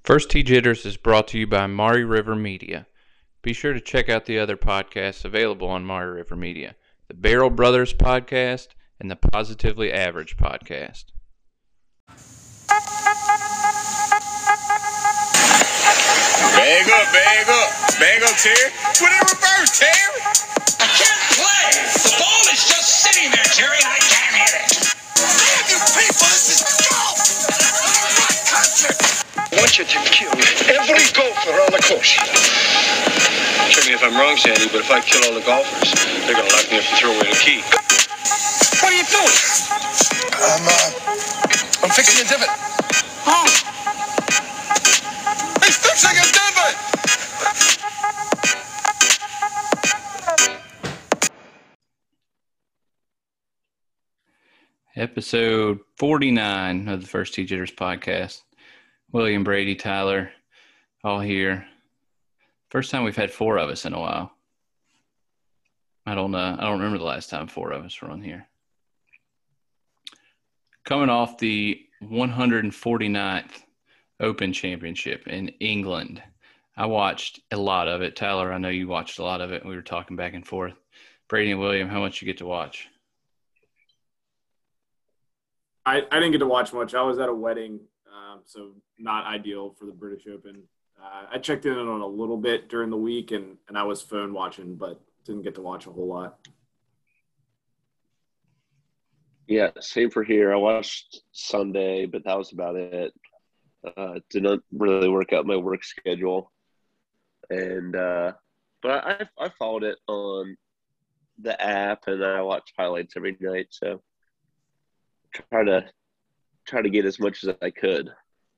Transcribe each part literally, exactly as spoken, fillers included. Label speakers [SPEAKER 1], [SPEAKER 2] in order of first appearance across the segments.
[SPEAKER 1] First Tee Jitters is brought to you by Maury River Media. Be sure to check out the other podcasts available on Maury River Media, the Barrel Brothers podcast and the Positively Average podcast.
[SPEAKER 2] Bag up, bag up. Bag up, Terry. Put it in reverse, Terry.
[SPEAKER 3] I can't play. The ball is just sitting there, Terry. I can't hit it.
[SPEAKER 2] Damn you people, this is golf. My country.
[SPEAKER 4] I want you to kill every golfer on the course.
[SPEAKER 5] Check me if I'm wrong, Sandy, but if I kill all the golfers, they're going to lock me up and throw away the key.
[SPEAKER 2] What are you doing? I'm, uh, I'm fixing a divot. Oh. He's fixing a divot!
[SPEAKER 1] Episode forty-nine of the First Tee Jitters podcast. William, Brady, Tyler, all here. First time we've had four of us in a while. I don't know. I don't remember the last time four of us were on here. Coming off the one hundred forty-ninth Open Championship in England. I watched a lot of it. Tyler, I know you watched a lot of it. We were talking back and forth. Brady and William, how much you get to watch?
[SPEAKER 6] I, I didn't get to watch much. I was at a wedding, um, so not ideal for the British Open. Uh, I checked in on a little bit during the week, and, and I was phone watching, but didn't get to watch a whole lot.
[SPEAKER 5] Yeah, same for here. I watched Sunday, but that was about it. Uh, did not really work out my work schedule. And uh, but I I followed it on the app, and I watch highlights every night. So try to try to get as much as I could.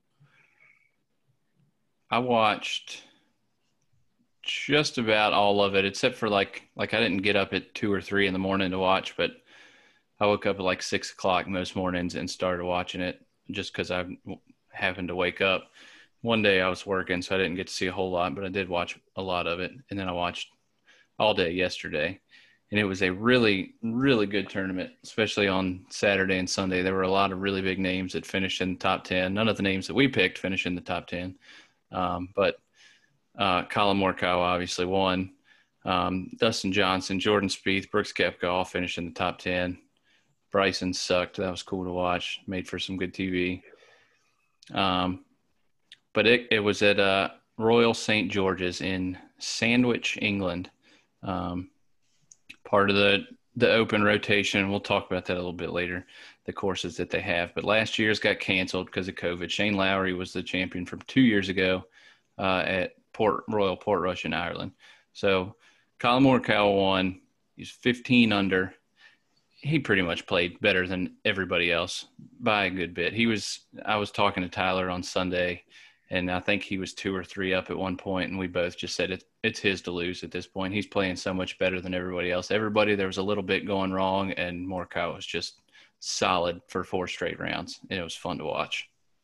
[SPEAKER 1] I watched just about all of it, except for like like I didn't get up at two or three in the morning to watch, but I woke up at like six o'clock most mornings and started watching it just because I happened to wake up. One day I was working, so I didn't get to see a whole lot, but I did watch a lot of it. And then I watched all day yesterday. And it was a really, really good tournament, especially on Saturday and Sunday. There were a lot of really big names that finished in the top ten. None of the names that we picked finished in the top ten. Um, but uh, Colin Morikawa obviously won. Um, Dustin Johnson, Jordan Spieth, Brooks Koepka all finished in the top ten. Bryson sucked. That was cool to watch. Made for some good T V. Um, but it, it was at uh, Royal Saint George's in Sandwich, England. Um, part of the, the open rotation. We'll talk about that a little bit later, the courses that they have. But last year's got canceled because of COVID. Shane Lowry was the champion from two years ago uh, at Port Royal Portrush in Ireland. So Colin Morikawa won. He's fifteen under. He pretty much played better than everybody else by a good bit. He was, I was talking to Tyler on Sunday, and I think he was two or three up at one point, and we both just said it, it's his to lose at this point. He's playing so much better than everybody else. Everybody, there was a little bit going wrong, and Morikawa was just solid for four straight rounds, and it was fun to watch.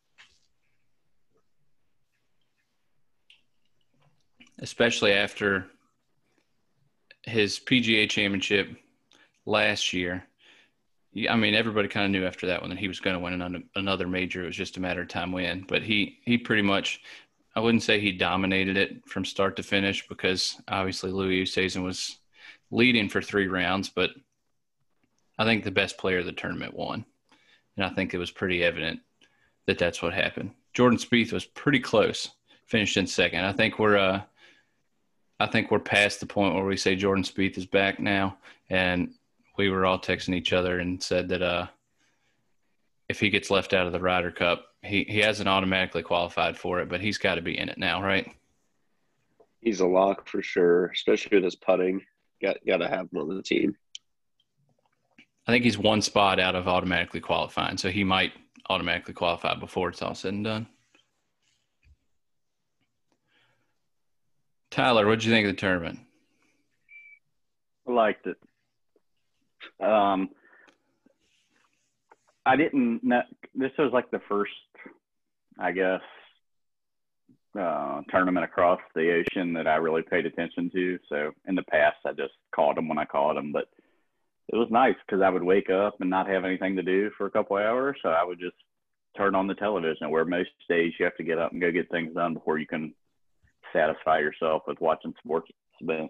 [SPEAKER 1] Especially after his P G A championship last year. I mean, everybody kind of knew after that one that he was going to win another major. It was just a matter of time when. But he he pretty much, I wouldn't say he dominated it from start to finish because obviously Louis Oosthuizen was leading for three rounds. But I think the best player of the tournament won. And I think it was pretty evident that that's what happened. Jordan Spieth was pretty close, finished in second. I think we're uh, I think we're past the point where we say Jordan Spieth is back now. And we were all texting each other and said that uh, if he gets left out of the Ryder Cup, he, he hasn't automatically qualified for it, but he's got to be in it now, right?
[SPEAKER 5] He's a lock for sure, especially with his putting. Got got to have him on the team.
[SPEAKER 1] I think he's one spot out of automatically qualifying, so he might automatically qualify before it's all said and done. Tyler, what did you think of the tournament?
[SPEAKER 7] I liked it. Um, I didn't know, this was like the first, I guess, uh, tournament across the ocean that I really paid attention to. So in the past, I just called them when I called them, but it was nice because I would wake up and not have anything to do for a couple of hours. So I would just turn on the television, where most days you have to get up and go get things done before you can satisfy yourself with watching sports events.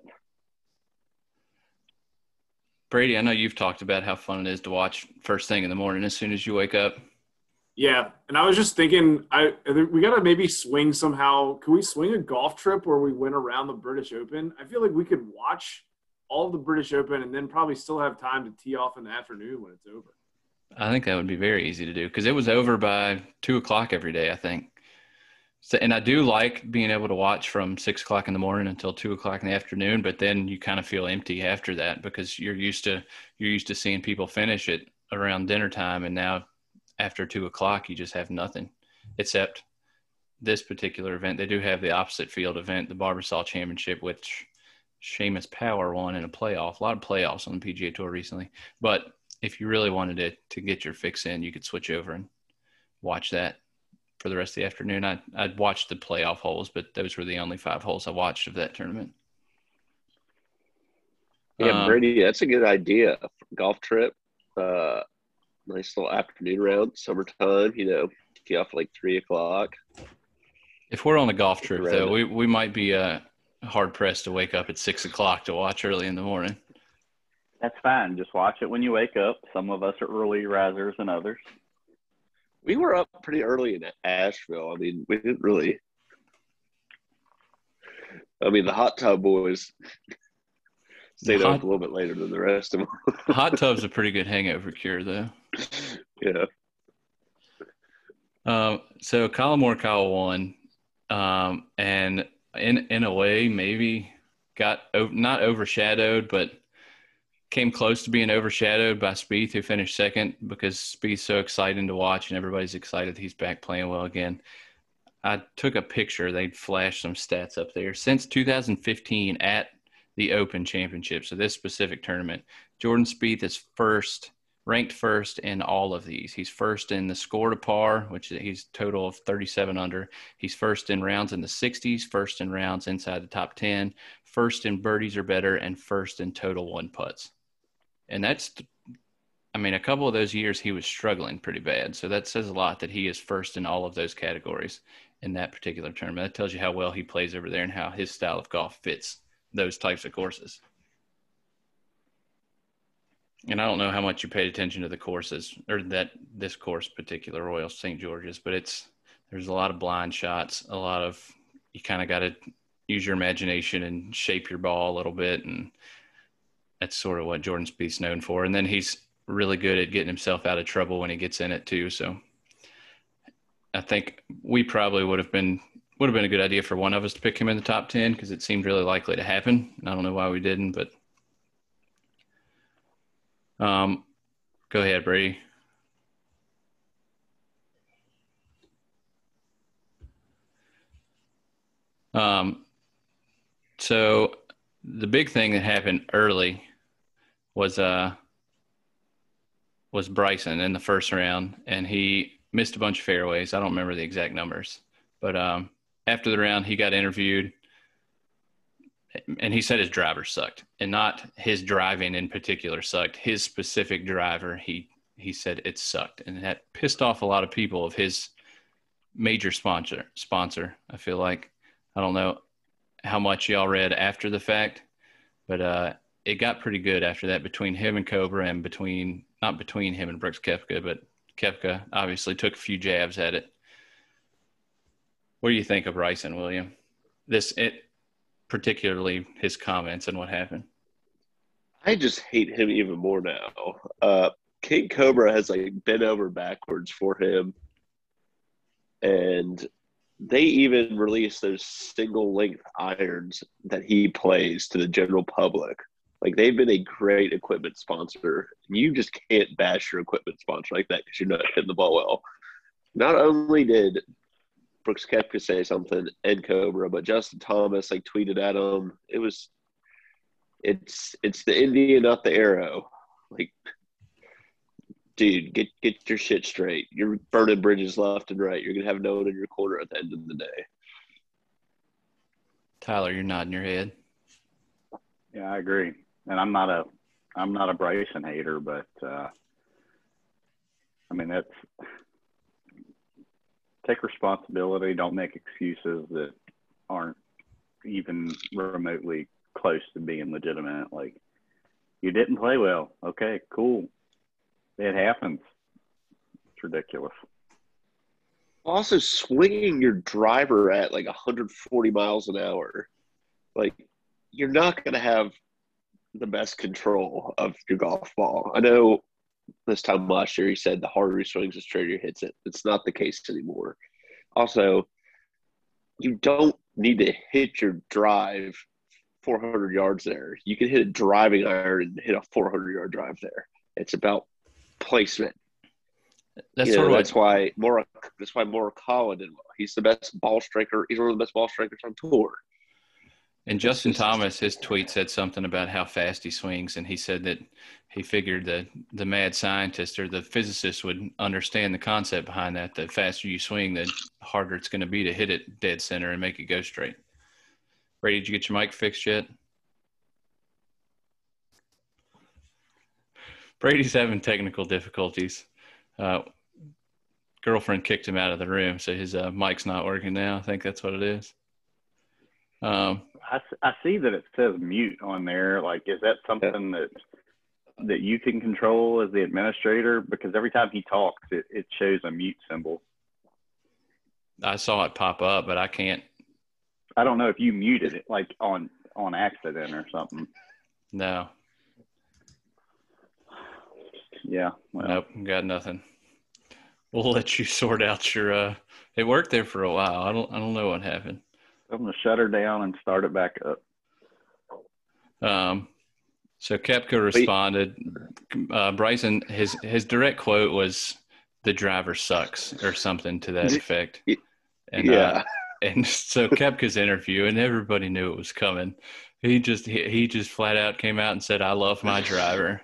[SPEAKER 1] Brady, I know you've talked about how fun it is to watch first thing in the morning as soon as you wake up.
[SPEAKER 6] Yeah, and I was just thinking, I we got to maybe swing somehow. Can we swing a golf trip where we went around the British Open? I feel like we could watch all of the British Open and then probably still have time to tee off in the afternoon when it's over.
[SPEAKER 1] I think that would be very easy to do because it was over by two o'clock every day, I think. So, and I do like being able to watch from six o'clock in the morning until two o'clock in the afternoon, but then you kind of feel empty after that because you're used to you're used to seeing people finish it around dinner time, and now after two o'clock you just have nothing except this particular event. They do have the opposite field event, the Barbasol Championship, which Seamus Power won in a playoff. A lot of playoffs on the P G A Tour recently, but if you really wanted to to get your fix in, you could switch over and watch that for the rest of the afternoon. I, I'd watched the playoff holes, but those were the only five holes I watched of that tournament.
[SPEAKER 5] Yeah,
[SPEAKER 1] Um,
[SPEAKER 5] Brady, that's a good idea. Golf trip, uh, nice little afternoon round, summertime, you know, get off like three o'clock.
[SPEAKER 1] If we're on a golf trip,
[SPEAKER 5] Around
[SPEAKER 1] though,
[SPEAKER 5] it.
[SPEAKER 1] we, we might be uh, hard-pressed to wake up at six o'clock to watch early in the morning.
[SPEAKER 7] That's fine. Just watch it when you wake up. Some of us are early risers than others.
[SPEAKER 5] We were up pretty early in Asheville. I mean, we didn't really – I mean, the hot tub boys stayed
[SPEAKER 1] Hot-
[SPEAKER 5] up a little bit later than the rest of them.
[SPEAKER 1] Hot tub's a pretty good hangover cure, though.
[SPEAKER 5] Yeah.
[SPEAKER 1] Um, so Colin Morikawa won, um, and in in a way maybe got o- not overshadowed, but came close to being overshadowed by Spieth, who finished second, because Spieth's so exciting to watch and everybody's excited he's back playing well again. I took a picture. They'd flash some stats up there. Since two thousand fifteen at the Open Championship, so this specific tournament, Jordan Spieth is first, ranked first in all of these. He's first in the score to par, which he's total of thirty-seven under. He's first in rounds in the sixties, first in rounds inside the top ten, first in birdies or better, and first in total one putts. And that's, I mean, a couple of those years he was struggling pretty bad. So that says a lot that he is first in all of those categories in that particular tournament. That tells you how well he plays over there and how his style of golf fits those types of courses. And I don't know how much you paid attention to the courses or that this course particular, Royal Saint George's, but it's, there's a lot of blind shots, a lot of, you kind of got to use your imagination and shape your ball a little bit. And that's sort of what Jordan Spieth's known for. And then he's really good at getting himself out of trouble when he gets in it too. So I think we probably would have been would have been a good idea for one of us to pick him in the top ten because it seemed really likely to happen. And I don't know why we didn't, but um, go ahead, Brady. Um, so the big thing that happened early was uh was Bryson in the first round, and he missed a bunch of fairways. I don't remember the exact numbers, but um, after the round, he got interviewed, and he said his driver sucked, and not his driving in particular sucked. His specific driver, he he said it sucked, and that pissed off a lot of people of his major sponsor. Sponsor, I feel like. I don't know how much y'all read after the fact, but uh, it got pretty good after that between him and Cobra, and between not between him and Brooks Koepka, but Koepka obviously took a few jabs at it. What do you think of Bryson, William? This it particularly his comments and what happened.
[SPEAKER 5] I just hate him even more now. Uh, King Cobra has like bent over backwards for him, and they even released those single length irons that he plays to the general public. Like, they've been a great equipment sponsor. You just can't bash your equipment sponsor like that because you're not hitting the ball well. Not only did Brooks Koepka say something and Cobra, but Justin Thomas like tweeted at him. It was, it's it's the Indian, not the arrow. Like, dude, get get your shit straight. You're burning bridges left and right. You're gonna have no one in your corner at the end of the day.
[SPEAKER 1] Tyler, you're nodding your head.
[SPEAKER 7] Yeah, I agree. And I'm not a I'm not a Bryson hater, but uh, I mean that's take responsibility. Don't make excuses that aren't even remotely close to being legitimate. Like, you didn't play well. Okay, cool. It happens. It's ridiculous.
[SPEAKER 5] Also, swinging your driver at like one hundred forty miles an hour, like, you're not going to have the best control of your golf ball. I know this time last year he said the harder he swings, the straighter he hits it. It's not the case anymore. Also, you don't need to hit your drive four hundred yards there. You can hit a driving iron and hit a four hundred yard drive there. It's about placement.
[SPEAKER 1] That's
[SPEAKER 5] you know,
[SPEAKER 1] sort of
[SPEAKER 5] that's
[SPEAKER 1] what,
[SPEAKER 5] why Mora. That's why Morikawa did well. He's the best ball striker. He's one of the best ball strikers on tour.
[SPEAKER 1] and Justin
[SPEAKER 5] just-
[SPEAKER 1] Thomas, his tweet said something about how fast he swings, and he said that he figured that the mad scientist or the physicist would understand the concept behind that. The faster you swing, the harder it's going to be to hit it dead center and make it go straight. Brady, did you get your mic fixed yet? Brady's having technical difficulties. Uh, girlfriend kicked him out of the room, so his uh, mic's not working now. I think that's what it is. Um,
[SPEAKER 7] I, I see that it says mute on there. Like, is that something that that you can control as the administrator? Because every time he talks, it, it shows a mute symbol.
[SPEAKER 1] I saw it pop up, but I can't.
[SPEAKER 7] I don't know if you muted it, like on on accident or something.
[SPEAKER 1] No,
[SPEAKER 7] Yeah. Well,
[SPEAKER 1] nope, got nothing. We'll let you sort out your. Uh, it worked there for a while. I don't. I don't know what happened.
[SPEAKER 7] I'm gonna shut her down and start it back up.
[SPEAKER 1] Um, so Koepka responded. Uh, Bryson, his his direct quote was, "The driver sucks" or something to that effect. And,
[SPEAKER 5] yeah.
[SPEAKER 1] Uh, and so Koepka's interview, and everybody knew it was coming. He just he, he just flat out came out and said, "I love my driver."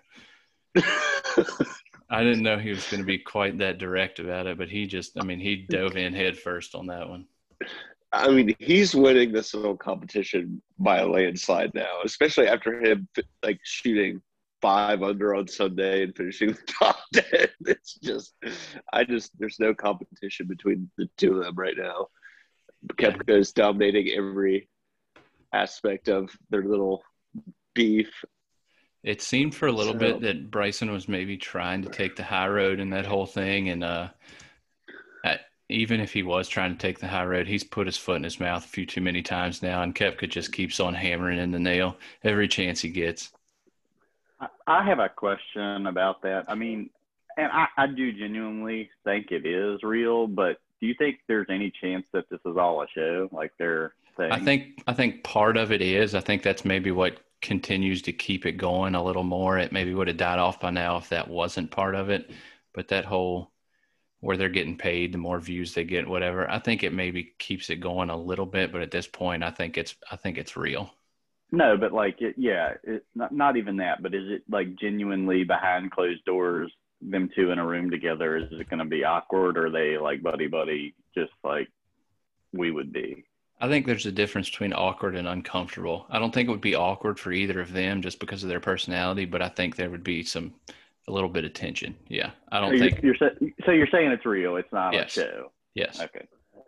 [SPEAKER 1] I didn't know he was going to be quite that direct about it, but he just, I mean, he dove in head first on that one.
[SPEAKER 5] I mean, he's winning this little competition by a landslide now, especially after him like shooting five under on Sunday and finishing the top ten. It's just, I just, there's no competition between the two of them right now. Koepka is dominating every aspect of their little beef.
[SPEAKER 1] It seemed for a little
[SPEAKER 5] So-
[SPEAKER 1] bit that Bryson was maybe trying to take the high road in that whole thing. And uh, I, even if he was trying to take the high road, he's put his foot in his mouth a few too many times now. And Koepka just keeps on hammering in the nail every chance he gets.
[SPEAKER 7] I, I have a question about that. I mean, and I, I do genuinely think it is real, but do you think there's any chance that this is all a show? Like they're saying?
[SPEAKER 1] I think I think part of it is. I think that's maybe what continues to keep it going a little more. It maybe would have died off by now if that wasn't part of it. But that whole where they're getting paid, the more views they get, whatever, I think it maybe keeps it going a little bit. But at this point, I think it's I think it's real.
[SPEAKER 7] No, but like, it, yeah, it, not, not even that, but is it like genuinely behind closed doors, them two in a room together? Is it going to be awkward, or are they like buddy buddy, just like we would be?
[SPEAKER 1] I think there's a difference between awkward and uncomfortable. I don't think it would be awkward for either of them just because of their personality, but I think there would be some a little bit of tension. Yeah, I don't
[SPEAKER 7] so you're,
[SPEAKER 1] think.
[SPEAKER 7] You're, sa- so you're saying it's real. It's not
[SPEAKER 1] Yes.
[SPEAKER 7] a show.
[SPEAKER 1] Yes.
[SPEAKER 7] Okay.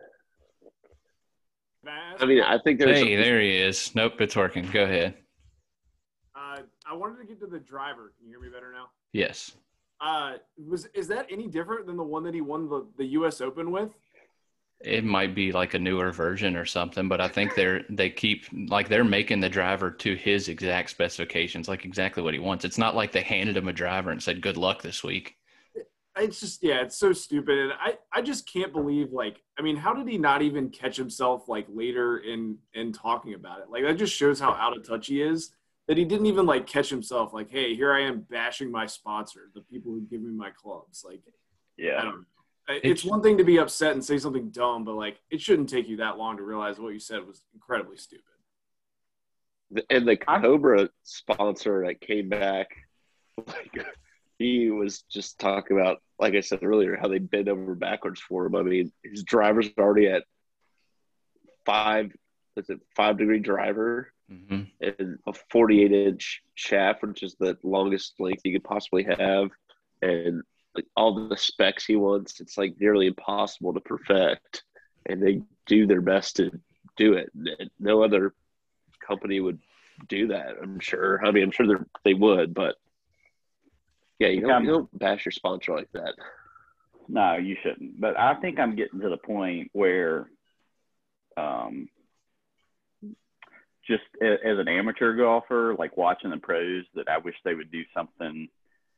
[SPEAKER 6] Can I ask?
[SPEAKER 5] I mean, I think there's.
[SPEAKER 1] Hey, there he is. Nope, it's working. Go ahead.
[SPEAKER 6] Uh, I wanted to get to the driver. Can you hear me better now?
[SPEAKER 1] Yes.
[SPEAKER 6] Uh, was is that any different than the one that he won the, the U S Open with?
[SPEAKER 1] It might be like a newer version or something, but I think they're they keep like they're making the driver to his exact specifications, like exactly what he wants. It's not like they handed him a driver and said, "Good luck this week."
[SPEAKER 6] It's just, yeah, it's so stupid. And I, I just can't believe, like, I mean, how did he not even catch himself, like, later in, in talking about it? Like, that just shows how out of touch he is, that he didn't even, like, catch himself. Like, hey, here I am bashing my sponsor, the people who give me my clubs. Like,
[SPEAKER 7] Yeah.
[SPEAKER 6] I don't know. It's one thing to be upset and say something dumb, but, like, it shouldn't take you that long to realize what you said was incredibly stupid.
[SPEAKER 5] And the Cobra sponsor that came back, like, he was just talking about, like I said earlier, how they bend over backwards for him. I mean, his driver's already at five, is it five degree driver
[SPEAKER 1] Mm-hmm.
[SPEAKER 5] and a forty-eight inch shaft, which is the longest length you could possibly have. And like all the specs he wants, it's like nearly impossible to perfect, and they do their best to do it. No other company would do that, I'm sure. I mean, I'm sure they would, but yeah, you don't, you don't bash your sponsor like that.
[SPEAKER 7] No, you shouldn't. But I think I'm getting to the point where, um, just as an amateur golfer, like watching the pros, that I wish they would do something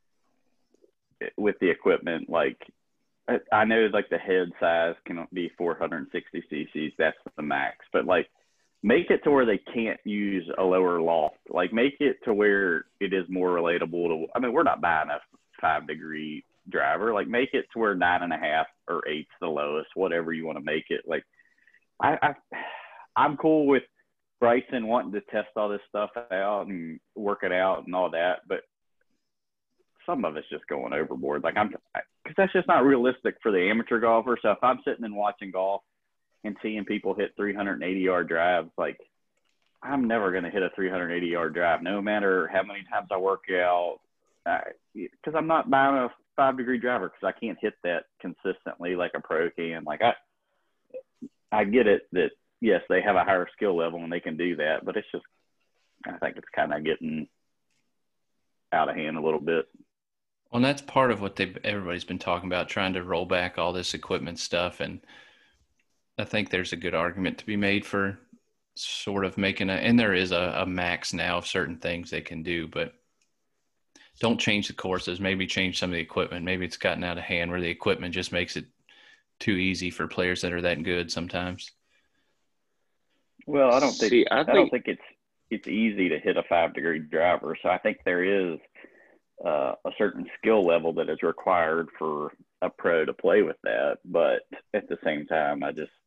[SPEAKER 7] with the equipment. Like, I know like the head size can be four hundred sixty cc's. That's the max. But like, make it to where they can't use a lower loft. Like, make it to where it is more relatable to, I mean, we're not buying a five degree driver. Like, make it to where nine and a half or eight's the lowest, whatever you want to make it. Like, I, I I'm cool with Bryson wanting to test all this stuff out and work it out and all that, but some of it's just going overboard. Like, I'm, because that's just not realistic for the amateur golfer. So if I'm sitting and watching golf and seeing people hit three hundred eighty yard drives, like, I'm never going to hit a three hundred eighty yard drive, no matter how many times I work out, because I'm not buying a five degree driver because I can't hit that consistently like a pro can. Like, I, I get it that, yes, they have a higher skill level and they can do that, but it's just, I think it's kind of getting out of hand a little bit.
[SPEAKER 1] Well, and that's part of what they everybody's been talking about, trying to roll back all this equipment stuff. And I think there's a good argument to be made for sort of making a, and there is a, a max now of certain things they can do, but don't change the courses. Maybe change some of the equipment. Maybe it's gotten out of hand where the equipment just makes it too easy for players that are that good sometimes.
[SPEAKER 7] Well, I don't think
[SPEAKER 5] See, I
[SPEAKER 7] I,
[SPEAKER 5] think
[SPEAKER 7] don't think it's it's easy to hit a five degree driver. So I think there is uh, a certain skill level that is required for a pro to play with that. But at the same time, I just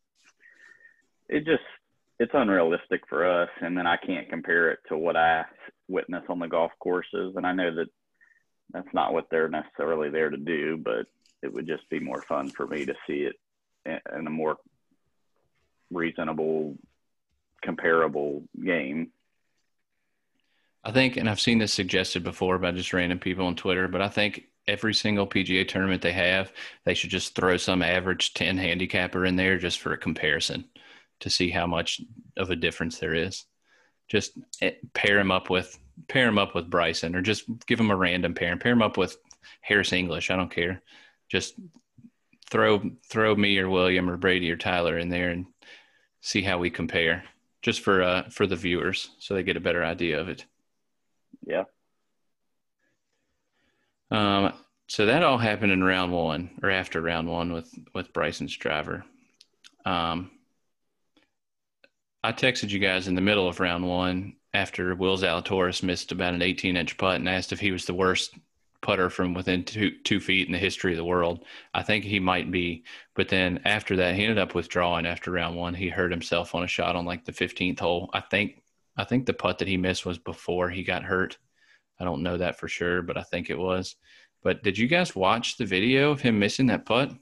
[SPEAKER 7] it just it's unrealistic for us. And then I can't compare it to what I witness on the golf courses. And I know that that's not what they're necessarily there to do, but it would just be more fun for me to see it in a more reasonable, comparable game.
[SPEAKER 1] I think, and I've seen this suggested before by just random people on Twitter, but I think every single P G A tournament they have, they should just throw some average ten handicapper in there just for a comparison to see how much of a difference there is. Just pair him up with pair him up with Bryson, or just give him a random pair and pair him up with Harris English. I don't care. Just throw throw me or William or Brady or Tyler in there and see how we compare, just for uh, for the viewers, so they get a better idea of it.
[SPEAKER 7] Yeah.
[SPEAKER 1] Um. So that all happened in round one, or after round one, with with Bryson's driver. Um. I texted you guys in the middle of round one after Will Zalatoris missed about an eighteen inch putt and asked if he was the worst putter from within two two feet in the history of the world. I think he might be, but then after that, he ended up withdrawing after round one. He hurt himself on a shot on like the fifteenth hole. I think I think the putt that he missed was before he got hurt. I don't know that for sure, but I think it was. But did you guys watch the video of him missing that putt?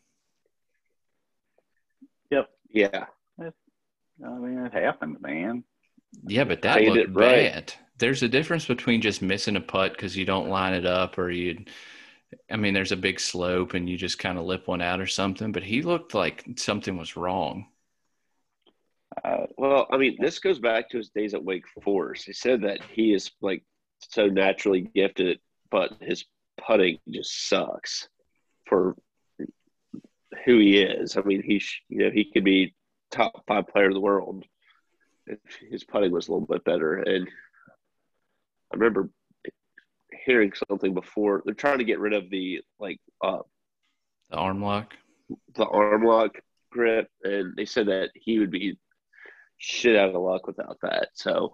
[SPEAKER 7] Yep.
[SPEAKER 5] Yeah.
[SPEAKER 7] I mean, it happens, man.
[SPEAKER 1] Yeah, but that
[SPEAKER 5] Played
[SPEAKER 1] looked
[SPEAKER 5] it right.
[SPEAKER 1] bad. There's a difference between just missing a putt because you don't line it up, or you – I mean, there's a big slope and you just kind of lip one out or something. But he looked like something was wrong.
[SPEAKER 5] Uh, well, I mean, this goes back to his days at Wake Forest. He said that he is, like, so naturally gifted, but his putting just sucks for who he is. I mean, he sh- you know, he could be – top five player of the world if his putting was a little bit better. And I remember hearing something before, they're trying to get rid of the like uh
[SPEAKER 1] The arm lock,
[SPEAKER 5] the arm lock grip, and they said that he would be shit out of luck without that. So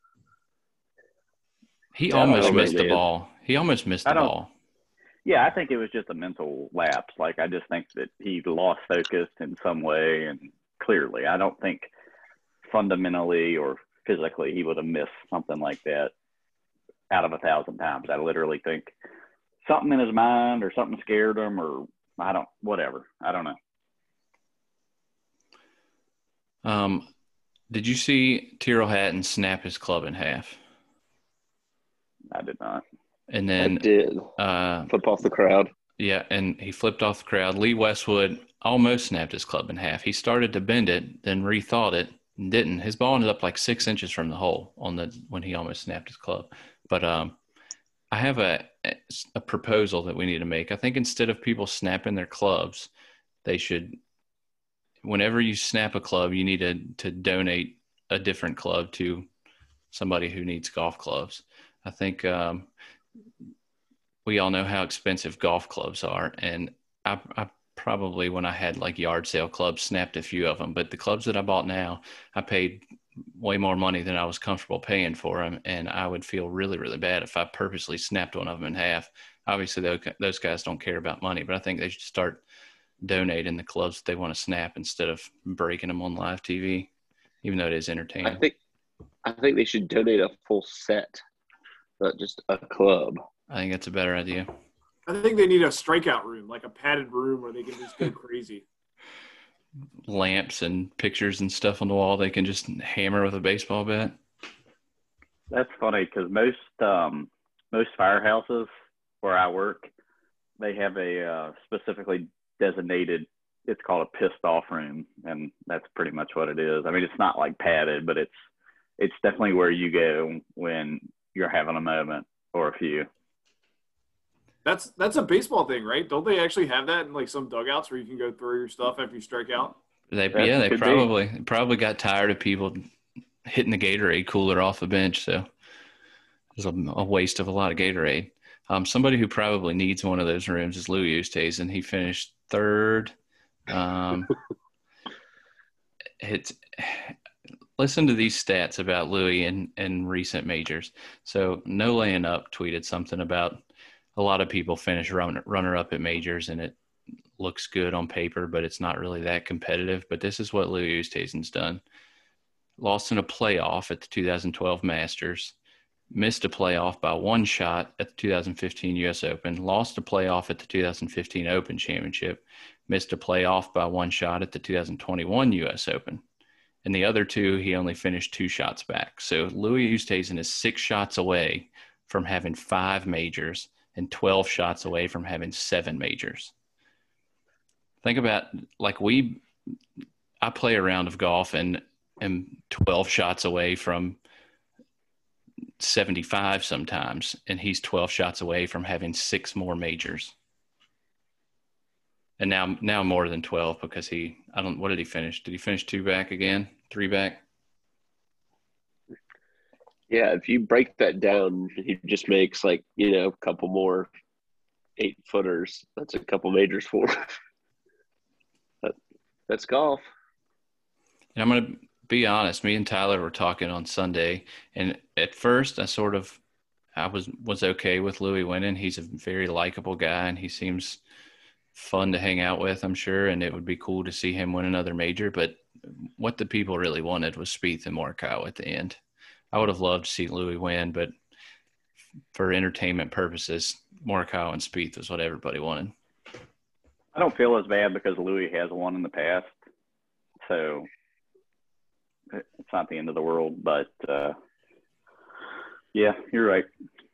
[SPEAKER 1] he
[SPEAKER 7] Yeah,
[SPEAKER 1] almost
[SPEAKER 5] know,
[SPEAKER 1] missed the
[SPEAKER 5] man.
[SPEAKER 1] ball. He almost missed the
[SPEAKER 7] I don't-
[SPEAKER 1] ball.
[SPEAKER 7] Yeah, I think it was just a mental lapse. Like, I just think that he lost focus in some way, and clearly, I don't think fundamentally or physically he would have missed something like that out of a thousand times. I literally think something in his mind or something scared him, or I don't, whatever. I don't know.
[SPEAKER 1] Um, did you see Tyrrell Hatton snap his club in half?
[SPEAKER 7] I did not.
[SPEAKER 1] And
[SPEAKER 5] I
[SPEAKER 1] then
[SPEAKER 5] did
[SPEAKER 1] uh,
[SPEAKER 5] flip off the crowd.
[SPEAKER 1] Yeah, and he flipped off the crowd. Lee Westwood almost snapped his club in half. He started to bend it, then rethought it, and didn't. His ball ended up like six inches from the hole on the when he almost snapped his club. But um, I have a a proposal that we need to make. I think instead of people snapping their clubs, they should, whenever you snap a club, you need to to donate a different club to somebody who needs golf clubs. I think um, we all know how expensive golf clubs are, and I, I probably, when I had like yard sale clubs, snapped a few of them. But the clubs that I bought now, I paid way more money than I was comfortable paying for them, and I would feel really, really bad if I purposely snapped one of them in half. Obviously, those, those guys don't care about money, but I think they should start donating the clubs that they want to snap instead of breaking them on live T V, even though it is entertaining.
[SPEAKER 5] I think I think they should donate a full set, not just a club.
[SPEAKER 1] I think that's a better idea.
[SPEAKER 6] I think they need a strikeout room, like a padded room where they can just go crazy.
[SPEAKER 1] Lamps and pictures and stuff on the wall they can just hammer with a baseball bat.
[SPEAKER 7] That's funny because most um, most firehouses where I work, they have a uh, specifically designated, it's called a pissed off room, and that's pretty much what it is. I mean, it's not like padded, but it's it's definitely where you go when you're having a moment or a few.
[SPEAKER 6] That's that's a baseball thing, right? Don't they actually have that in like some dugouts where you can go throw your stuff after you strike out?
[SPEAKER 1] They
[SPEAKER 7] That
[SPEAKER 1] yeah, they
[SPEAKER 7] could be.
[SPEAKER 1] probably probably got tired of people hitting the Gatorade cooler off the bench, so it was a, a waste of a lot of Gatorade. Um, somebody who probably needs one of those rooms is Louis Oosthuizen. He finished third. Um, it's listen to these stats about Louis in, in recent majors. So No Laying Up tweeted something about a lot of people finish run, runner-up at majors, and it looks good on paper, but it's not really that competitive. But this is what Louis Oosthuizen's done. Lost in a playoff at the two thousand twelve Masters. Missed a playoff by one shot at the two thousand fifteen U S Open. Lost a playoff at the two thousand fifteen Open Championship. Missed a playoff by one shot at the two thousand twenty-one U S Open. And the other two, he only finished two shots back. So Louis Oosthuizen is six shots away from having five majors and twelve shots away from having seven majors. Think about, like, we – I play a round of golf and am twelve shots away from seventy-five sometimes, and he's twelve shots away from having six more majors. And now now more than twelve because he – I don't – what did he finish? Did he finish two back again? Three back?
[SPEAKER 5] Yeah, if you break that down, he just makes like, you know, a couple more eight footers. That's a couple majors for him. But that's golf.
[SPEAKER 1] And I'm going to be honest, me and Tyler were talking on Sunday, and at first I sort of I was was okay with Louis winning. He's a very likable guy, and he seems fun to hang out with, I'm sure, and it would be cool to see him win another major. But what the people really wanted was Spieth and Morikawa at the end. I would have loved to see Louis win, but for entertainment purposes, Morikawa and Spieth was what everybody wanted.
[SPEAKER 7] I don't feel as bad because Louis has won in the past, so it's not the end of the world. But, uh, yeah, you're right.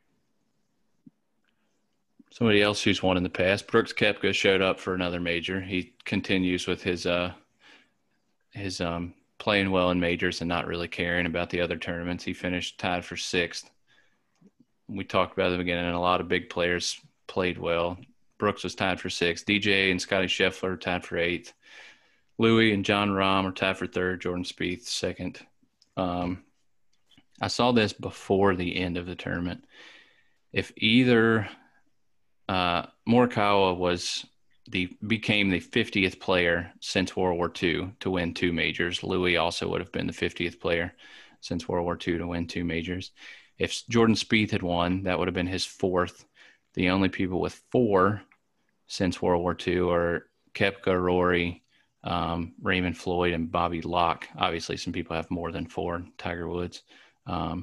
[SPEAKER 1] Somebody else who's won in the past, Brooks Koepka showed up for another major. He continues with his uh, his um, playing well in majors and not really caring about the other tournaments. He finished tied for sixth. We talked about it again, and a lot of big players played well. Brooks was tied for sixth. D J and Scotty Scheffler are tied for eighth. Louis and John Rahm are tied for third. Jordan Spieth second. Um, I saw this before the end of the tournament. If either uh, Morikawa was the became the fiftieth player since World War Two to win two majors, Louis also would have been the fiftieth player since World War Two to win two majors. If Jordan Spieth had won, that would have been his fourth. The only people with four since World War Two are Koepka, Rory, um, Raymond Floyd, and Bobby Locke. Obviously, some people have more than four, Tiger Woods. Um,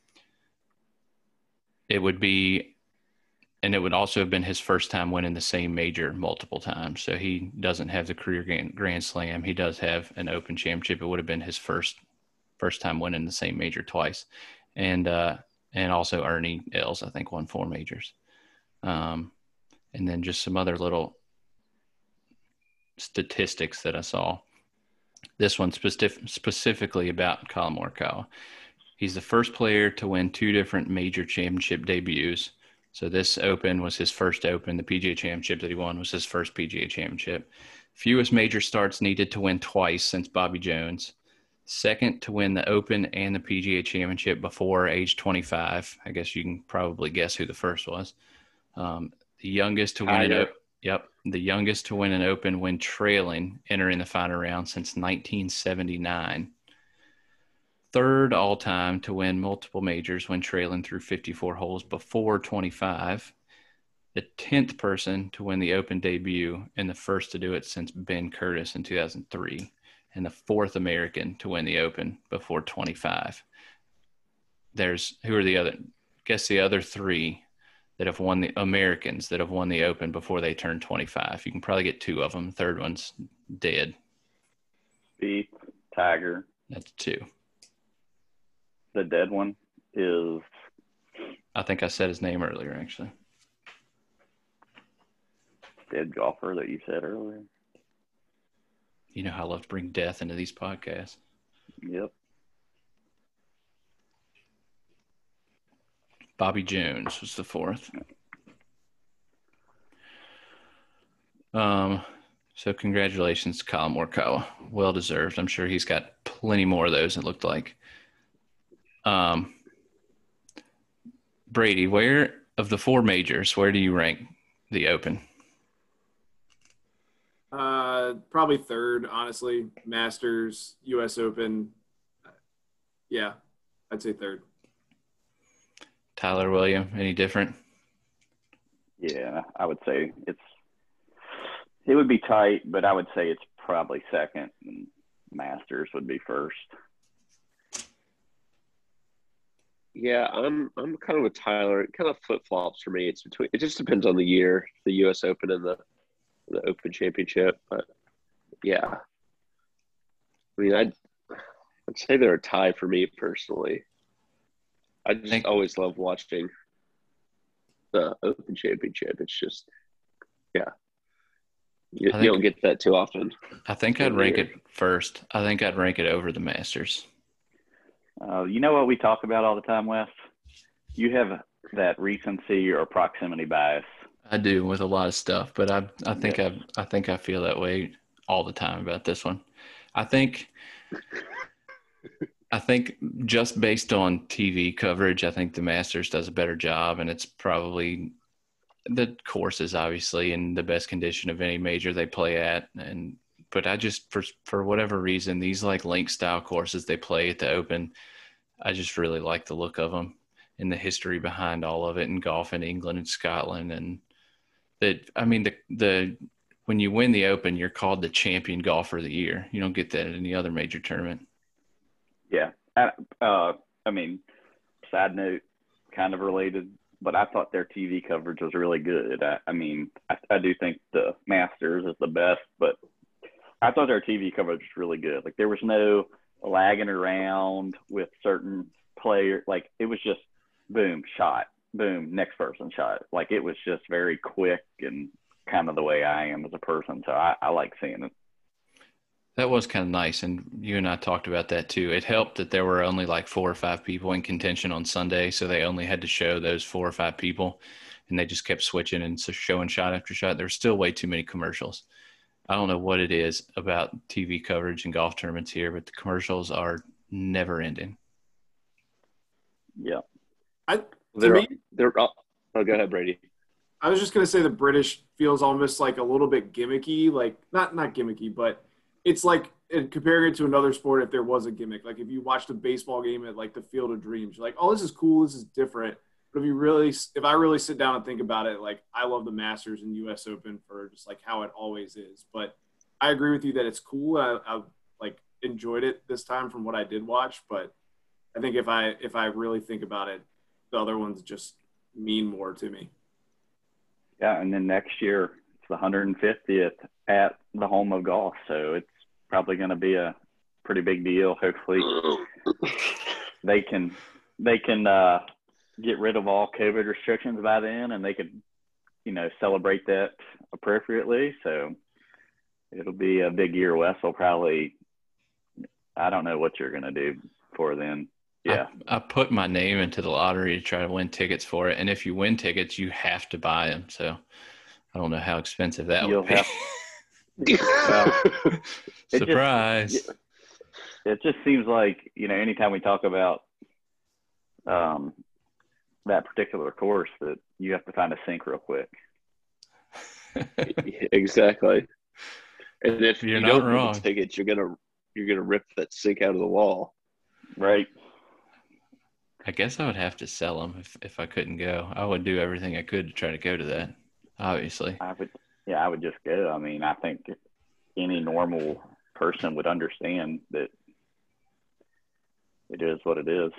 [SPEAKER 1] it would be, and it would also have been his first time winning the same major multiple times. So he doesn't have the career Grand Slam. He does have an Open Championship. It would have been his first first time winning the same major twice. And uh, and also Ernie Els, I think, won four majors. Um, and then just some other little statistics that I saw. This one specific, specifically about Colin Morikawa. He's the first player to win two different major championship debuts. So this Open was his first Open. The P G A Championship that he won was his first P G A Championship. Fewest major starts needed to win twice since Bobby Jones. Second to win the Open and the P G A Championship before age twenty-five. I guess you can probably guess who the first was. Um, the youngest to win an Yep, the youngest to win an Open when trailing, entering the final round since nineteen seventy-nine. Third all-time to win multiple majors when trailing through fifty-four holes before twenty-five. The tenth person to win the Open debut and the first to do it since Ben Curtis in two thousand three. And the fourth American to win the Open before twenty-five. There's – who are the other – guess the other three that have won the Americans that have won the Open before they turn twenty-five. You can probably get two of them. Third one's dead.
[SPEAKER 7] Spieth, Tiger.
[SPEAKER 1] That's two.
[SPEAKER 7] The dead one is.
[SPEAKER 1] I think I said his name earlier, actually.
[SPEAKER 7] Dead golfer that you said earlier.
[SPEAKER 1] You know how I love to bring death into these podcasts.
[SPEAKER 7] Yep.
[SPEAKER 1] Bobby Jones was the fourth. Um, so congratulations to Colin Morikawa. Well deserved. I'm sure he's got plenty more of those, it looked like. Um, Brady, where of the four majors, where do you rank the Open?
[SPEAKER 6] Uh, probably third, honestly. Masters, U S Open. Yeah, I'd say third.
[SPEAKER 1] Tyler William, any different?
[SPEAKER 7] Yeah, I would say it's it would be tight, but I would say it's probably second, and Masters would be first.
[SPEAKER 5] Yeah, I'm I'm kind of with Tyler. It kind of flip flops for me. It's between. It just depends on the year, the U S Open and the the Open Championship. But yeah, I mean, I'd I'd say they're a tie for me personally. I just
[SPEAKER 1] Thank-
[SPEAKER 5] always love watching the Open Championship. It's just, yeah, you,
[SPEAKER 1] think-
[SPEAKER 5] you don't get that too often.
[SPEAKER 1] I think I'd rank it first. I think I'd rank it over the Masters.
[SPEAKER 7] Uh, you know what we talk about all the time, Wes? You have that recency or proximity bias.
[SPEAKER 1] I do with a lot of stuff, but I I think
[SPEAKER 7] Yes.
[SPEAKER 1] I I think I feel that way all the time about this one. I think I think just based on T V coverage, I think the Masters does a better job, and it's probably the course is obviously in the best condition of any major they play at. And but I just for for whatever reason, these like link style courses they play at the Open, I just really like the look of them and the history behind all of it, and golf in England and Scotland, and that I mean the the when you win the Open, you're called the champion golfer of the year. You don't get that at any other major tournament.
[SPEAKER 7] Yeah. I, uh, I mean, side note, kind of related, but I thought their T V coverage was really good. I, I mean, I, I do think the Masters is the best, but I thought their T V coverage was really good. Like, there was no lagging around with certain players. Like, it was just boom, shot, boom, next person shot. Like, it was just very quick and kind of the way I am as a person. So I, I like seeing it.
[SPEAKER 1] That was kind of nice, and you and I talked about that too. It helped that there were only like four or five people in contention on Sunday, so they only had to show those four or five people, and they just kept switching and showing shot after shot. There's still way too many commercials. I don't know what it is about T V coverage and golf tournaments here, but the commercials are never ending.
[SPEAKER 7] Yeah.
[SPEAKER 6] I, to
[SPEAKER 5] They're
[SPEAKER 6] me,
[SPEAKER 5] they're. Oh, oh, go ahead, Brady.
[SPEAKER 6] I was just gonna say the British feels almost like a little bit gimmicky, like not not gimmicky, but it's like comparing it to another sport. If there was a gimmick, like if you watched a baseball game at like the Field of Dreams, you're like, oh, this is cool, this is different. But if you really, if I really sit down and think about it, like I love the Masters and U S Open for just like how it always is. But I agree with you that it's cool. I, I like enjoyed it this time from what I did watch. But I think if I if I really think about it, the other ones just mean more to me.
[SPEAKER 7] Yeah, and then next year it's the one hundred fiftieth at the home of golf, so it's probably going to be a pretty big deal. Hopefully, they can they can uh, get rid of all COVID restrictions by then, and they could you know, celebrate that appropriately. So it'll be a big year. Wes will probably, I don't know what you're going to do for then. Yeah.
[SPEAKER 1] I, I put my name into the lottery to try to win tickets for it. And if you win tickets, you have to buy them. So I don't know how expensive that
[SPEAKER 7] You'll
[SPEAKER 1] would be.
[SPEAKER 7] have, well, it
[SPEAKER 1] Surprise.
[SPEAKER 7] Just, it just seems like, you know, anytime we talk about um, that particular course, that you have to find a sink real quick.
[SPEAKER 5] Exactly. And if
[SPEAKER 1] You're
[SPEAKER 5] you
[SPEAKER 1] not
[SPEAKER 5] don't
[SPEAKER 1] wrong.
[SPEAKER 5] get tickets, you're gonna you're gonna rip that sink out of the wall.
[SPEAKER 7] Right.
[SPEAKER 1] I guess I would have to sell them if, if I couldn't go. I would do everything I could to try to go to that, obviously.
[SPEAKER 7] I would, yeah, I would just go. I mean, I think any normal person would understand that it is what it is.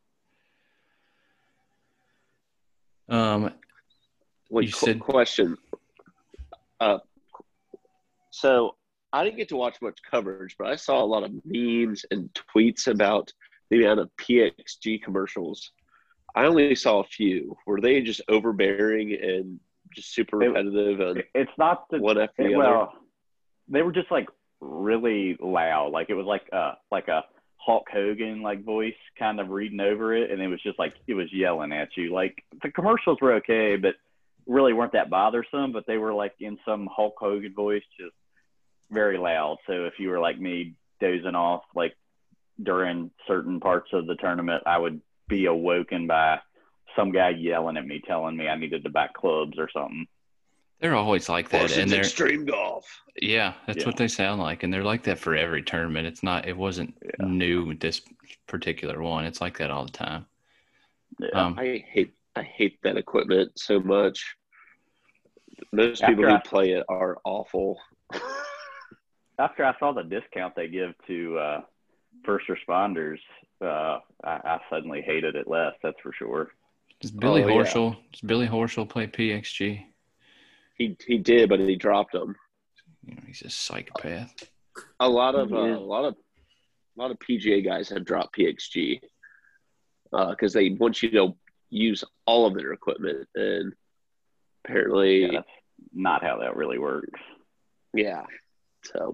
[SPEAKER 1] Um,
[SPEAKER 5] Wait,
[SPEAKER 1] You
[SPEAKER 5] qu-
[SPEAKER 1] said-
[SPEAKER 5] question. Uh, so I didn't get to watch much coverage, but I saw a lot of memes and tweets about the amount of P X G commercials. I only saw a few. Were they just overbearing and just super
[SPEAKER 7] It-
[SPEAKER 5] repetitive and
[SPEAKER 7] It's not the
[SPEAKER 5] one after the
[SPEAKER 7] it-
[SPEAKER 5] other?
[SPEAKER 7] well, they were just like really loud. Like it was like a like a Hulk Hogan like voice kind of reading over it, and it was just like it was yelling at you. Like the commercials were okay, but really weren't that bothersome. But they were like in some Hulk Hogan voice, just very loud. So if you were like me, dozing off like during certain parts of the tournament, I would be awoken by some guy yelling at me, telling me I needed to buy clubs or something.
[SPEAKER 1] They're always like that.
[SPEAKER 5] Parsons
[SPEAKER 1] And they're,
[SPEAKER 5] Extreme Golf.
[SPEAKER 1] yeah, that's
[SPEAKER 7] Yeah.
[SPEAKER 1] what they sound like. And they're like that for every tournament. It's not, it wasn't
[SPEAKER 7] Yeah.
[SPEAKER 1] new with this particular one. It's like that all the time.
[SPEAKER 7] Yeah.
[SPEAKER 1] Um,
[SPEAKER 5] I hate I hate that equipment so much. Most
[SPEAKER 7] After
[SPEAKER 5] people who
[SPEAKER 7] I-
[SPEAKER 5] play it are awful.
[SPEAKER 7] After I saw the discount they give to uh, first responders, uh, I, I suddenly hated it less. That's for sure.
[SPEAKER 1] does Billy
[SPEAKER 5] Oh, yeah.
[SPEAKER 1] Horschel, does Billy Horschel play P X G?
[SPEAKER 5] He he did, but he dropped them.
[SPEAKER 1] You know, he's a psychopath.
[SPEAKER 5] A lot of uh,
[SPEAKER 7] Yeah.
[SPEAKER 5] a lot of a lot of P G A guys have dropped P X G because they want you to use all of their equipment, and apparently,
[SPEAKER 7] Yeah,
[SPEAKER 5] yeah.
[SPEAKER 7] that's not how that really works.
[SPEAKER 5] So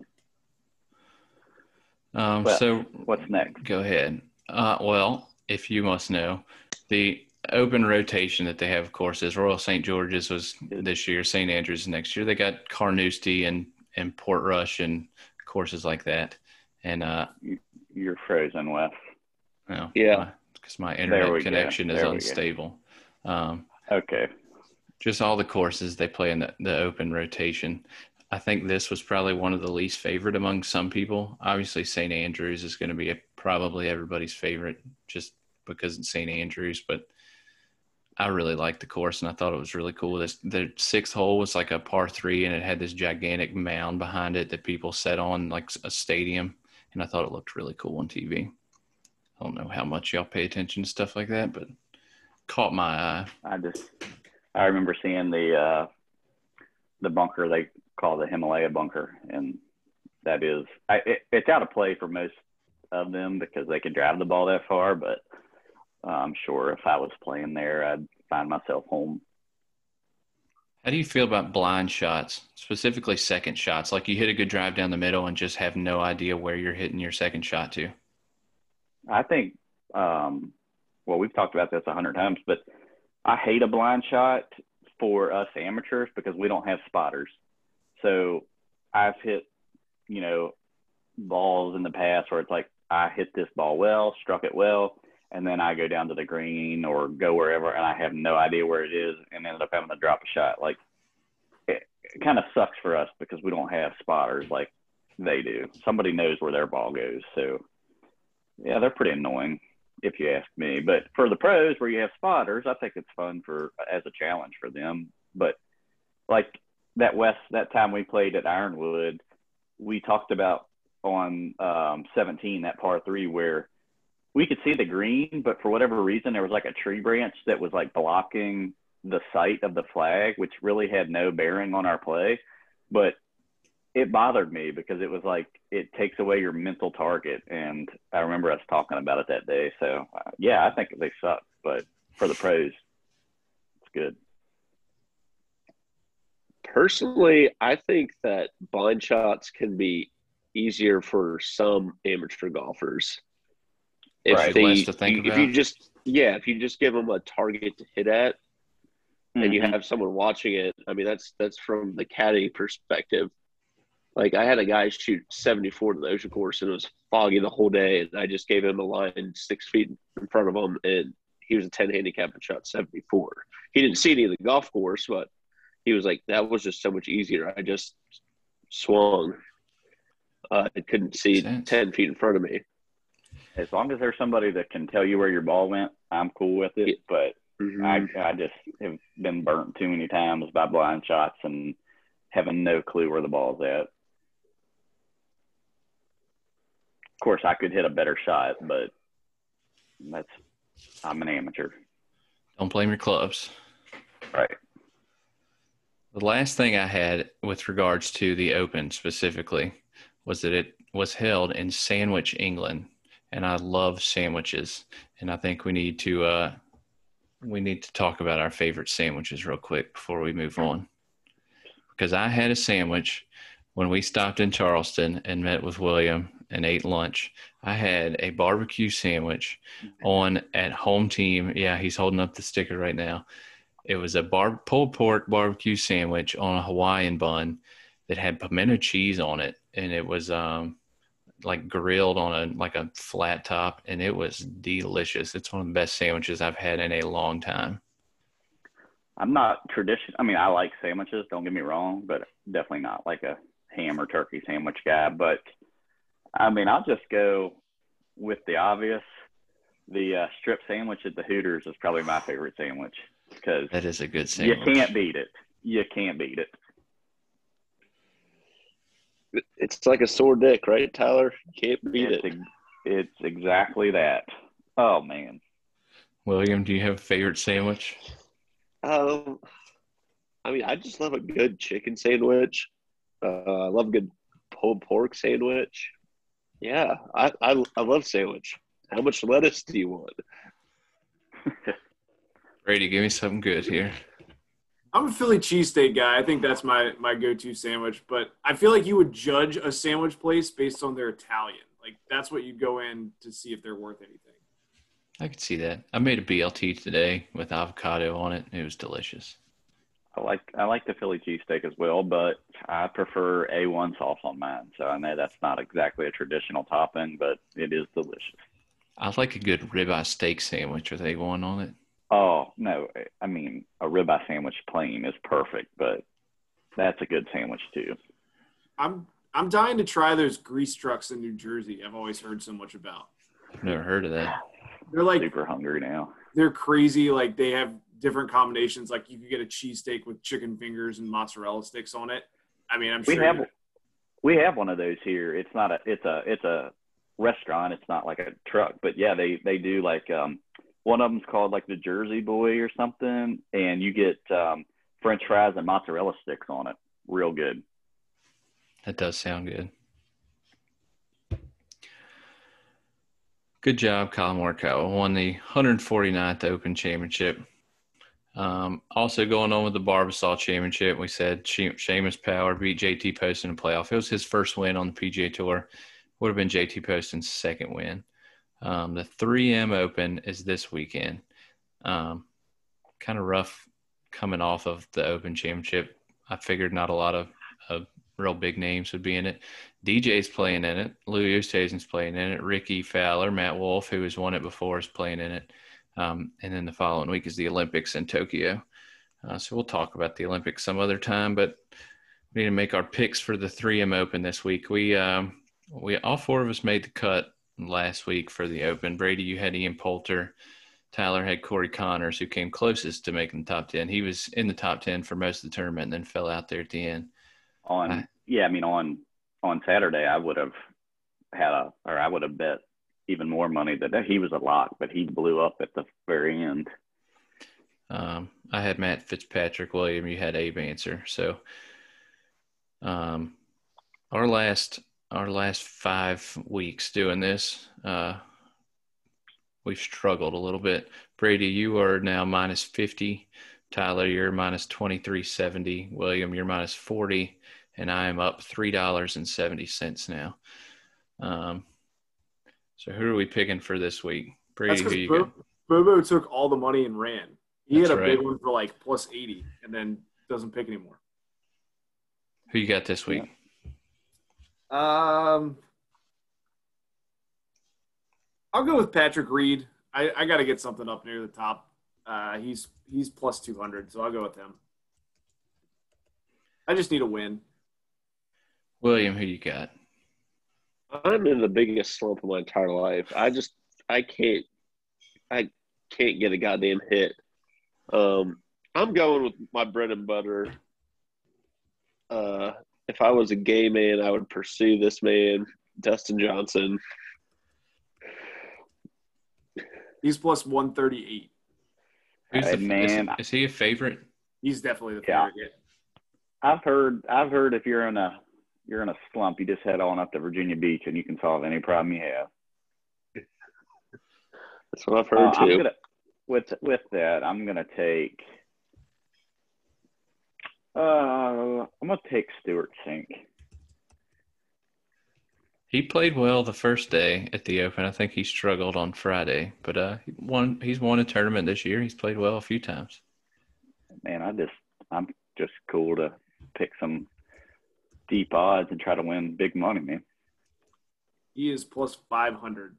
[SPEAKER 1] Um,
[SPEAKER 7] Well,
[SPEAKER 1] so
[SPEAKER 7] What's next?
[SPEAKER 1] go ahead. Uh, well, if you must know, the open rotation that they have, of course, is Royal Saint George's was this year, Saint Andrews next year. They got Carnoustie and, and Portrush and courses like that. And, uh,
[SPEAKER 7] You're frozen, Wes.
[SPEAKER 1] you know,
[SPEAKER 5] Yeah.
[SPEAKER 1] because my
[SPEAKER 7] There
[SPEAKER 1] internet
[SPEAKER 7] we go.
[SPEAKER 1] connection is
[SPEAKER 7] There we go.
[SPEAKER 1] unstable. Um,
[SPEAKER 7] Okay.
[SPEAKER 1] just all the courses they play in the, the open rotation. I think this was probably one of the least favorite among some people. Obviously, Saint Andrews is going to be a, probably everybody's favorite just because it's Saint Andrews, but I really liked the course and I thought it was really cool. This the sixth hole was like a par three and it had this gigantic mound behind it that people sat on like a stadium, and I thought it looked really cool on T V. I don't know how much y'all pay attention to stuff like that, but caught my eye.
[SPEAKER 7] I just I remember seeing the uh, the bunker they call the Himalaya bunker, and that is I, it, it's out of play for most of them because they can drive the ball that far. But uh, I'm sure if I was playing there, I'd find myself home.
[SPEAKER 1] How do you feel about blind shots, specifically second shots? Like you hit a good drive down the middle and just have no idea where you're hitting your second shot to.
[SPEAKER 7] I think, um, well, we've talked about this a hundred times, but I hate a blind shot for us amateurs because we don't have spotters. So I've hit, you know, balls in the past where it's like I hit this ball well, struck it well, and then I go down to the green or go wherever and I have no idea where it is and ended up having to drop a shot. Like it, it kind of sucks for us because we don't have spotters like they do. Somebody knows where their ball goes. So yeah, they're pretty annoying if you ask me. But for the pros where you have spotters, I think it's fun for as a challenge for them. But like that West, that time we played at Ironwood, we talked about on um, seventeen, that par three, where we could see the green, but for whatever reason, there was like a tree branch that was like blocking the sight of the flag, which really had no bearing on our play. But it bothered me because it was like, it takes away your mental target. And I remember us talking about it that day. So uh, yeah, I think they suck, but for the pros, it's good.
[SPEAKER 5] Personally, I think that blind shots can be easier for some amateur golfers. If
[SPEAKER 7] Right.
[SPEAKER 5] they,
[SPEAKER 1] Less to think
[SPEAKER 5] if you
[SPEAKER 1] about.
[SPEAKER 5] just, yeah, if you just give them a target to hit at, and you
[SPEAKER 7] Mhm.
[SPEAKER 5] have someone watching it, I mean, that's that's from the caddy perspective. Like I had a guy shoot seventy-four to the ocean course, and it was foggy the whole day, and I just gave him a line six feet in front of him, and he was a ten handicap and shot seventy-four. He didn't see any of the golf course, but he was like, that was just so much easier. I just swung. Uh, I couldn't see
[SPEAKER 1] Sense.
[SPEAKER 5] ten feet in front of me.
[SPEAKER 7] As long as there's somebody that can tell you where your ball went, I'm cool with it. But
[SPEAKER 5] Mhm.
[SPEAKER 7] I, I just have been burnt too many times by blind shots and having no clue where the ball's at. Of course, I could hit a better shot, but that's I'm an amateur.
[SPEAKER 1] Don't blame your clubs.
[SPEAKER 7] Right.
[SPEAKER 1] The last thing I had with regards to the Open specifically was that it was held in Sandwich, England, and I love sandwiches. And I think we need to uh, we need to talk about our favorite sandwiches real quick before we move on. Because I had a sandwich when we stopped in Charleston and met with William and ate lunch. I had a barbecue sandwich on at Home Team. Yeah, he's holding up the sticker right now. It was a bar- pulled pork barbecue sandwich on a Hawaiian bun that had pimento cheese on it, and it was um, like grilled on a like a flat top, and it was delicious. It's one of the best sandwiches I've had in a long time.
[SPEAKER 7] I'm not tradition. I mean, I like sandwiches. Don't get me wrong, but definitely not like a ham or turkey sandwich guy. But I mean, I'll just go with the obvious. The uh, strip sandwich at the Hooters is probably my favorite sandwich because
[SPEAKER 1] That is a good
[SPEAKER 7] you
[SPEAKER 1] sandwich.
[SPEAKER 7] can't beat it. You can't beat it.
[SPEAKER 5] It's like a sore dick, right, Tyler? Can't beat
[SPEAKER 7] It's,
[SPEAKER 5] it.
[SPEAKER 7] ex- it's exactly that. Oh man.
[SPEAKER 1] William, do you have a favorite sandwich?
[SPEAKER 5] Um, I mean, I just love a good chicken sandwich. Uh, I love a good pulled pork sandwich. Yeah, I, I I love sandwich. How much lettuce do you want?
[SPEAKER 1] Brady, give me something good here.
[SPEAKER 6] I'm a Philly cheesesteak guy. I think that's my my go-to sandwich. But I feel like you would judge a sandwich place based on their Italian. Like that's what you'd go in to see if they're worth anything.
[SPEAKER 1] I could see that. I made a B L T today with avocado on it. It was delicious.
[SPEAKER 7] I like I like the Philly cheesesteak as well, but I prefer A one sauce on mine. So I know that's not exactly a traditional topping, but it is delicious.
[SPEAKER 1] I like a good ribeye steak sandwich with A one on it.
[SPEAKER 7] Oh, no, I mean, a ribeye sandwich plain is perfect, but that's a good sandwich too.
[SPEAKER 6] I'm I'm dying to try those grease trucks in New Jersey. I've always heard so much about.
[SPEAKER 1] I've never heard of that.
[SPEAKER 6] They're like
[SPEAKER 7] Super hungry now.
[SPEAKER 6] they're crazy. Like they have different combinations. Like you could get a cheesesteak with chicken fingers and mozzarella sticks on it. I mean, I'm
[SPEAKER 7] We
[SPEAKER 6] sure
[SPEAKER 7] have
[SPEAKER 6] you-
[SPEAKER 7] we have one of those here. It's not a it's a it's a restaurant. It's not like a truck, but yeah, they they do like um one of them's called like the Jersey Boy or something, and you get um, French fries and mozzarella sticks on it. Real good.
[SPEAKER 1] That does sound good. Good job, Colin Morikawa. Won the one hundred forty-ninth Open Championship. Um, also going on with the Barbasol Championship, we said she- Seamus Power beat J T Poston in the playoff. It was his first win on the P G A Tour. Would have been J T Poston's second win. Um, the three M Open is this weekend. Um, kind of rough coming off of the Open Championship. I figured not a lot of, of real big names would be in it. D J's playing in it. Louis Oosthuizen's playing in it. Ricky Fowler, Matt Wolff, who has won it before, is playing in it. Um, and then the following week is the Olympics in Tokyo. Uh, so we'll talk about the Olympics some other time, but we need to make our picks for the three M Open this week. We, um, we all four of us made the cut last week for the Open. Brady, you had Ian Poulter. Tyler had Corey Connors, who came closest to making the top ten. He was in the top ten for most of the tournament and then fell out there at the end.
[SPEAKER 7] On
[SPEAKER 1] I-
[SPEAKER 7] yeah, I mean on on Saturday I would have had a or I would have bet even more money that he was a lock, but he blew up at the very end.
[SPEAKER 1] Um, I had Matt Fitzpatrick. William, you had Abe Answer. So um, our last our last five weeks doing this, uh, we've struggled a little bit. Brady, you are now minus fifty Tyler, you're minus twenty-three seventy. William, you're minus forty. And I am up three dollars and seventy cents now. Um, so who are we picking for this week? Brady,
[SPEAKER 6] That's
[SPEAKER 1] who you
[SPEAKER 6] Bo-
[SPEAKER 1] got?
[SPEAKER 6] Bobo took all the money and ran. He
[SPEAKER 1] That's
[SPEAKER 6] had a
[SPEAKER 1] right.
[SPEAKER 6] big one for like plus eighty and then doesn't pick anymore.
[SPEAKER 1] Who you got this week?
[SPEAKER 6] Um, I'll go with Patrick Reed. I, I got to get something up near the top. Uh, he's he's plus two hundred, so I'll go with him. I just need a win.
[SPEAKER 1] William, who you got?
[SPEAKER 5] I'm in the biggest slump of my entire life. I just I can't I can't get a goddamn hit. Um, I'm going with my bread and butter. Uh, if I was a gay man, I would pursue this man, Dustin Johnson.
[SPEAKER 6] He's plus one thirty-eight.
[SPEAKER 1] Who's
[SPEAKER 7] Hey,
[SPEAKER 1] the
[SPEAKER 7] man.
[SPEAKER 1] Is, is he a favorite?
[SPEAKER 6] He's definitely the
[SPEAKER 7] Yeah.
[SPEAKER 6] favorite.
[SPEAKER 7] I've heard I've heard if you're in a you're in a slump, you just head on up to Virginia Beach and you can solve any problem you have.
[SPEAKER 5] That's what I've heard
[SPEAKER 7] Uh,
[SPEAKER 5] too.
[SPEAKER 7] I'm gonna, with with that, I'm gonna take. Uh, I'm gonna take Stuart Sink.
[SPEAKER 1] He played well the first day at the Open. I think he struggled on Friday, but uh, he won. He's won a tournament this year. He's played well a few times.
[SPEAKER 7] Man, I just I'm just cool to pick some deep odds and try to win big money, man.
[SPEAKER 6] He is plus five hundred.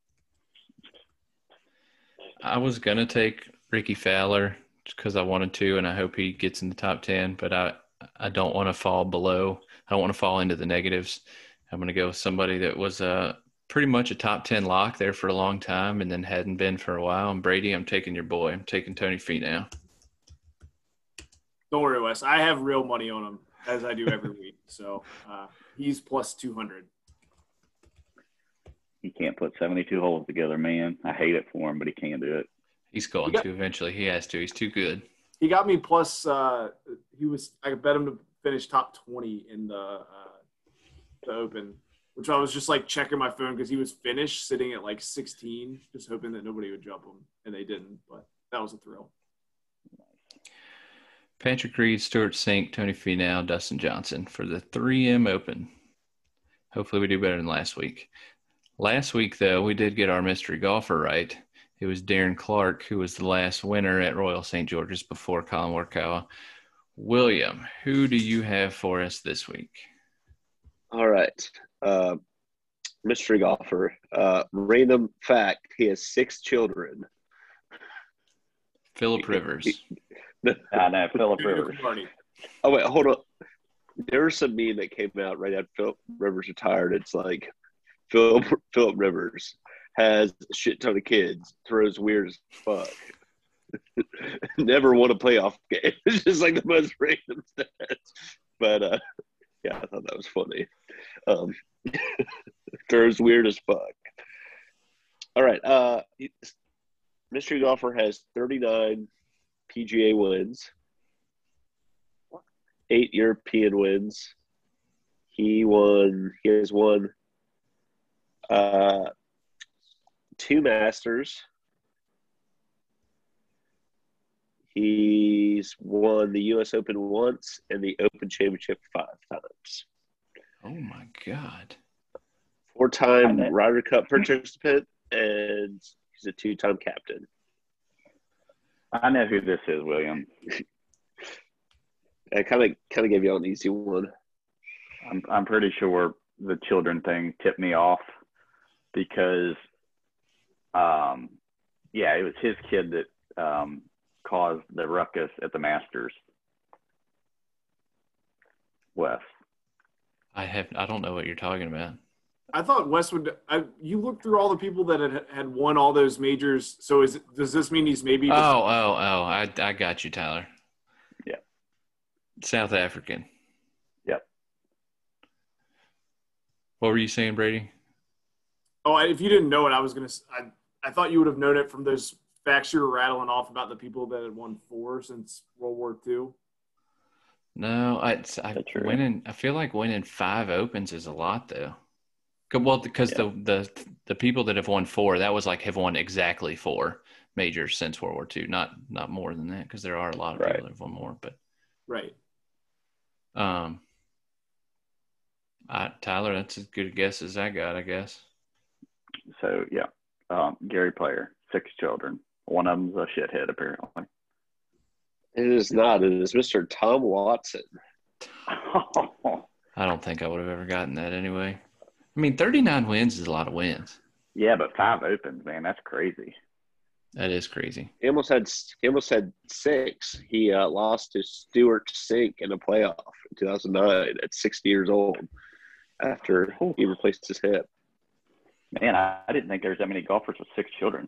[SPEAKER 1] I was gonna take Ricky Fowler just because I wanted to, and I hope he gets in the top ten. But I I don't want to fall below. I don't want to fall into the negatives. I'm gonna go with somebody that was uh, pretty much a top ten lock there for a long time, and then hadn't been for a while. And Brady, I'm taking your boy. I'm taking Tony Finau.
[SPEAKER 6] Don't worry, Wes. I have real money on him, as I do every week. So uh, he's plus two hundred.
[SPEAKER 7] He can't put seventy-two holes together, man. I hate it for him, but he can't do it.
[SPEAKER 1] He's going
[SPEAKER 6] You got-
[SPEAKER 1] to eventually. He has to. He's too good.
[SPEAKER 6] He got me plus. Uh, he was. I bet him to finish top twenty in the uh, the Open, which I was just like checking my phone because he was finished sitting at like sixteen, just hoping that nobody would jump him, and they didn't. But that was a thrill.
[SPEAKER 1] Patrick Reed, Stuart Sink, Tony Finau, Dustin Johnson for the three M Open. Hopefully we do better than last week. Last week, though, we did get our mystery golfer right. It was Darren Clark, who was the last winner at Royal Saint George's before Colin Morikawa. William, who do you have for us this week?
[SPEAKER 5] All right. Uh, mystery golfer. Uh, random fact, he has six children.
[SPEAKER 1] Philip Rivers.
[SPEAKER 7] I know, Philip Rivers.
[SPEAKER 6] Party.
[SPEAKER 5] Oh, wait, hold on. There was some meme that came out right after Philip Rivers retired. It's like, Philip Philip Rivers has a shit ton of kids, throws weird as fuck. Never won a playoff game. It's just like the most random stats. But, uh, yeah, I thought that was funny. Um, throws weird as fuck. All right. Uh, mystery golfer has thirty-nine P G A wins, eight European wins. He won. He has won uh, two Masters. He's won the U S Open once and the Open Championship five times.
[SPEAKER 1] Oh, my God.
[SPEAKER 5] Four-time
[SPEAKER 7] I know.
[SPEAKER 5] Ryder Cup participant, and he's a two-time captain.
[SPEAKER 7] I know who this is, William.
[SPEAKER 5] I kind of kind of gave you all an easy one.
[SPEAKER 7] I'm I'm pretty sure the children thing tipped me off because, um, yeah, it was his kid that um, caused the ruckus at the Masters. Wes.
[SPEAKER 1] I have. I don't know what you're talking about.
[SPEAKER 6] I thought Wes would. I, you looked through all the people that had had won all those majors. So is does this mean he's maybe?
[SPEAKER 1] Oh,
[SPEAKER 6] Just,
[SPEAKER 1] oh, oh. I, I got you, Tyler.
[SPEAKER 7] Yeah.
[SPEAKER 1] South African.
[SPEAKER 7] Yep.
[SPEAKER 1] What were you saying, Brady?
[SPEAKER 6] oh, I, if you didn't know it, I was gonna. I I thought you would have known it from those facts you were rattling off about the people that had won four since World War Two.
[SPEAKER 1] No, I, I
[SPEAKER 7] That's true.
[SPEAKER 1] winning. I feel like winning five opens is a lot, though. 'Cause- Well, because
[SPEAKER 7] Yeah.
[SPEAKER 1] the the the people that have won four, that was like have won exactly four. majors since World War Two. Not not more than that, because there are a lot of
[SPEAKER 7] Right.
[SPEAKER 1] people that have won more. But
[SPEAKER 6] Right.
[SPEAKER 1] um, I, Tyler, that's as good a guess as I got, I guess.
[SPEAKER 7] So, yeah. Um, Gary Player, six children. One of them's a shithead, apparently.
[SPEAKER 5] It is not. It is Mister Tom Watson.
[SPEAKER 1] I don't think I would have ever gotten that anyway. I mean, thirty-nine wins is a lot of wins.
[SPEAKER 7] Yeah, but five opens, man. That's crazy.
[SPEAKER 1] That is crazy.
[SPEAKER 5] He almost had he almost had six. He uh, lost to Stuart Sink in a playoff in two thousand nine at sixty years old after he replaced his hip.
[SPEAKER 7] Man, I, I didn't think there was that many golfers with six children.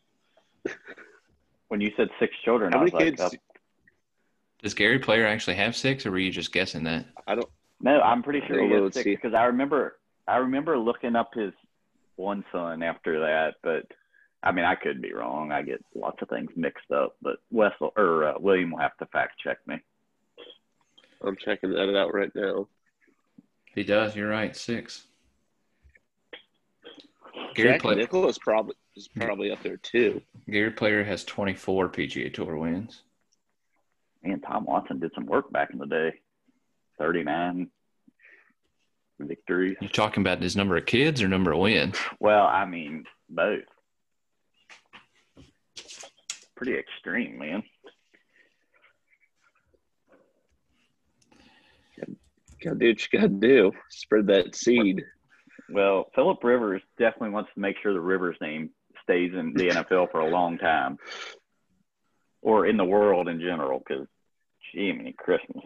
[SPEAKER 7] When you said six children,
[SPEAKER 5] How
[SPEAKER 7] I was
[SPEAKER 5] many
[SPEAKER 7] like,
[SPEAKER 5] kids?
[SPEAKER 7] oh,
[SPEAKER 1] Does Gary Player actually have six, or were you just guessing that?
[SPEAKER 5] I don't.
[SPEAKER 7] no, I'm pretty sure he
[SPEAKER 5] Well,
[SPEAKER 7] has
[SPEAKER 5] let's
[SPEAKER 7] six
[SPEAKER 5] see.
[SPEAKER 7] because I remember I remember looking up his one son after that, but I mean, I could be wrong. I get lots of things mixed up, but Wessel or uh, William will have to fact check me.
[SPEAKER 5] I'm checking that out right now.
[SPEAKER 1] He does. You're right. Six. Gary
[SPEAKER 5] Jack
[SPEAKER 1] Player.
[SPEAKER 5] Nicklaus probably is probably up there too.
[SPEAKER 1] Gary Player has twenty-four P G A Tour wins.
[SPEAKER 7] Man, Tom Watson did some work back in the day. thirty-nine victories.
[SPEAKER 1] You talking about his number of kids or number of wins?
[SPEAKER 7] Well, I mean, both. Pretty extreme, man.
[SPEAKER 5] Gotta do what you gotta do. Spread that seed.
[SPEAKER 7] Well, Philip Rivers definitely wants to make sure the Rivers name stays in the N F L for a long time, or in the world in general, because, gee, many Christmas.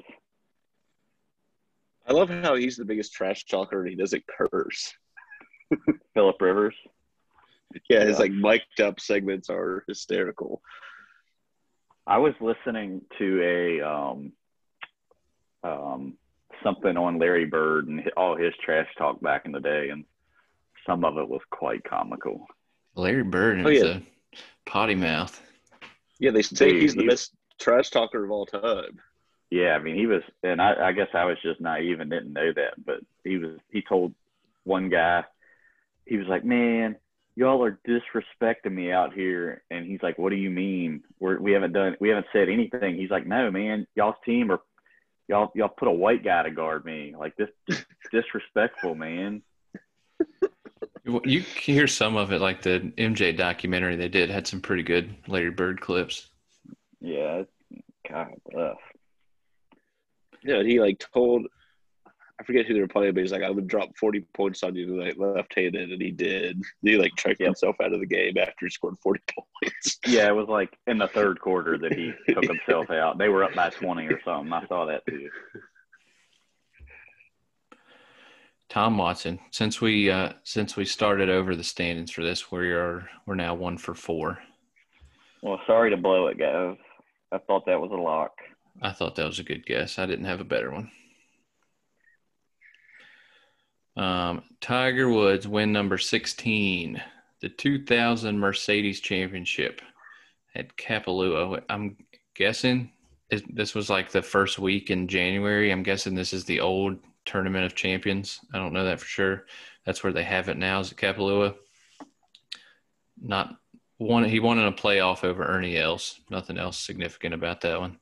[SPEAKER 5] I love how he's the biggest trash talker and he doesn't curse.
[SPEAKER 7] Philip Rivers.
[SPEAKER 5] Yeah, his
[SPEAKER 7] Yeah.
[SPEAKER 5] like mic'd up segments are hysterical.
[SPEAKER 7] I was listening to a um, um, something on Larry Bird and hi- all his trash talk back in the day, and some of it was quite comical.
[SPEAKER 1] Larry Bird
[SPEAKER 5] Oh,
[SPEAKER 1] is
[SPEAKER 5] yeah.
[SPEAKER 1] a potty mouth.
[SPEAKER 5] Yeah, they say
[SPEAKER 7] Dude,
[SPEAKER 5] he's the
[SPEAKER 7] he-
[SPEAKER 5] best trash talker of all time.
[SPEAKER 7] Yeah, I mean, he was, and I, I guess I was just naive and didn't know that, but he was, he told one guy, he was like, man, y'all are disrespecting me out here. And he's like, what do you mean? We're, we haven't done, we haven't said anything. He's like, no, man, y'all's team are, y'all, y'all put a white guy to guard me. Like, this disrespectful, man.
[SPEAKER 1] You you hear some of it, like the M J documentary they did had some pretty good Larry Bird clips.
[SPEAKER 7] Yeah. God bless.
[SPEAKER 5] Yeah, he like told, I forget who they were playing, but he's like, I'm gonna drop forty points on you tonight, left-handed, and he did. He like checked
[SPEAKER 7] Yep.
[SPEAKER 5] himself out of the game after he scored forty points.
[SPEAKER 7] Yeah, it was like in the third quarter that he took himself out. They were up by twenty or something. I saw that too.
[SPEAKER 1] Tom Watson. Since we uh, since we started over the standings for this, we are we're now one for four.
[SPEAKER 7] Well, sorry to blow it, guys. I thought that was a lock.
[SPEAKER 1] I thought that was a good guess. I didn't have a better one. Um, Tiger Woods win number sixteen, the two thousand Mercedes Championship at Kapalua. I'm guessing it, this was like the first week in January. I'm guessing this is the old Tournament of Champions. I don't know that for sure. That's where they have it now, is at Kapalua. Not one. He won in a playoff over Ernie Els. Nothing else significant about that one.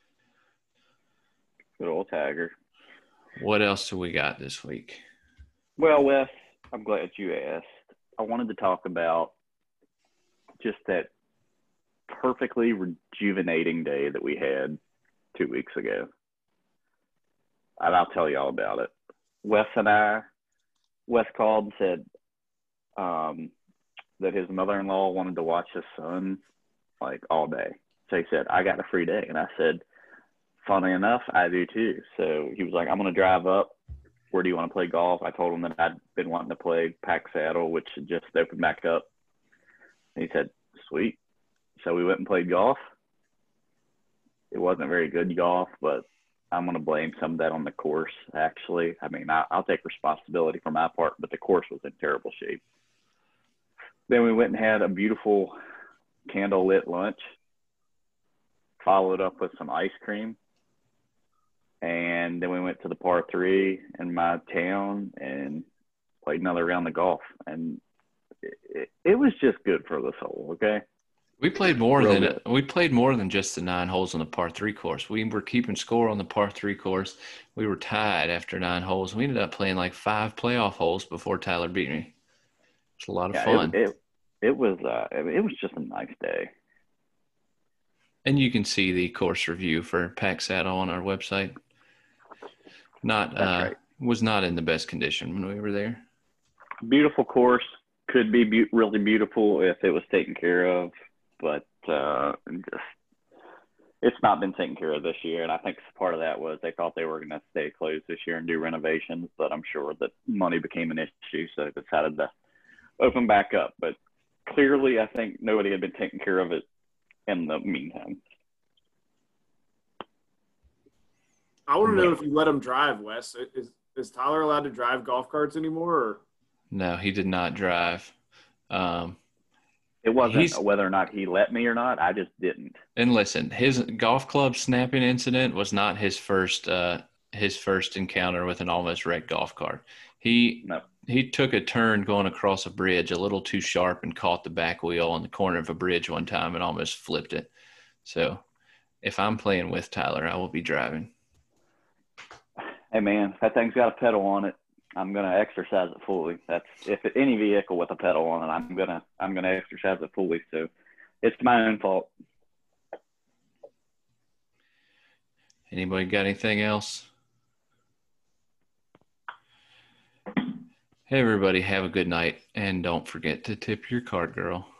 [SPEAKER 7] Good old Tiger.
[SPEAKER 1] What else do we got this week?
[SPEAKER 7] Well, Wes, I'm glad you asked. I wanted to talk about just that perfectly rejuvenating day that we had two weeks ago. And I'll tell you all about it. Wes and I, Wes called and said um, that his mother-in-law wanted to watch his son like all day. So he said, I got a free day. And I said, funny enough, I do too. So he was like, I'm going to drive up. Where do you want to play golf? I told him that I'd been wanting to play Pack Saddle, which had just opened back up. And he said, sweet. So we went and played golf. It wasn't very good golf, but I'm going to blame some of that on the course, actually. I mean, I, I'll take responsibility for my part, but the course was in terrible shape. Then we went and had a beautiful candle-lit lunch, followed up with some ice cream. And then we went to the par three in my town and played another round of golf. And it, it, it was just good for the soul, okay?
[SPEAKER 1] We played more
[SPEAKER 5] Real
[SPEAKER 1] than
[SPEAKER 5] good.
[SPEAKER 1] we played more than just the nine holes on the par three course. We were keeping score on the par three course. We were tied after nine holes. We ended up playing like five playoff holes before Tyler beat me. It's a lot of
[SPEAKER 7] Yeah,
[SPEAKER 1] fun.
[SPEAKER 7] it, it it was uh it was just a nice day.
[SPEAKER 1] And you can see the course review for Pack Saddle on our website. Not
[SPEAKER 7] That's
[SPEAKER 1] uh,
[SPEAKER 7] right.
[SPEAKER 1] was not in the best condition when we were there.
[SPEAKER 7] Beautiful course, could be, be really beautiful if it was taken care of, but uh, just it's not been taken care of this year. And I think part of that was they thought they were going to stay closed this year and do renovations, but I'm sure that money became an issue, so they decided to open back up. But clearly, I think nobody had been taking care of it in the meantime.
[SPEAKER 6] I want to know if you let him drive, Wes. Is is Tyler allowed to drive golf carts anymore? Or?
[SPEAKER 1] No, he did not drive. Um,
[SPEAKER 7] It wasn't
[SPEAKER 1] He's-
[SPEAKER 7] whether or not he let me or not. I just didn't.
[SPEAKER 1] and listen, his golf club snapping incident was not his first uh, his first encounter with an almost wrecked golf cart. He
[SPEAKER 7] No.
[SPEAKER 1] he took a turn going across a bridge a little too sharp and caught the back wheel on the corner of a bridge one time and almost flipped it. So if I'm playing with Tyler, I will be driving.
[SPEAKER 7] Hey man, if that thing's got a pedal on it, I'm gonna exercise it fully. That's if any vehicle with a pedal on it, I'm gonna I'm gonna exercise it fully. So it's my own fault.
[SPEAKER 1] Anybody got anything else? Hey everybody, have a good night and don't forget to tip your card girl.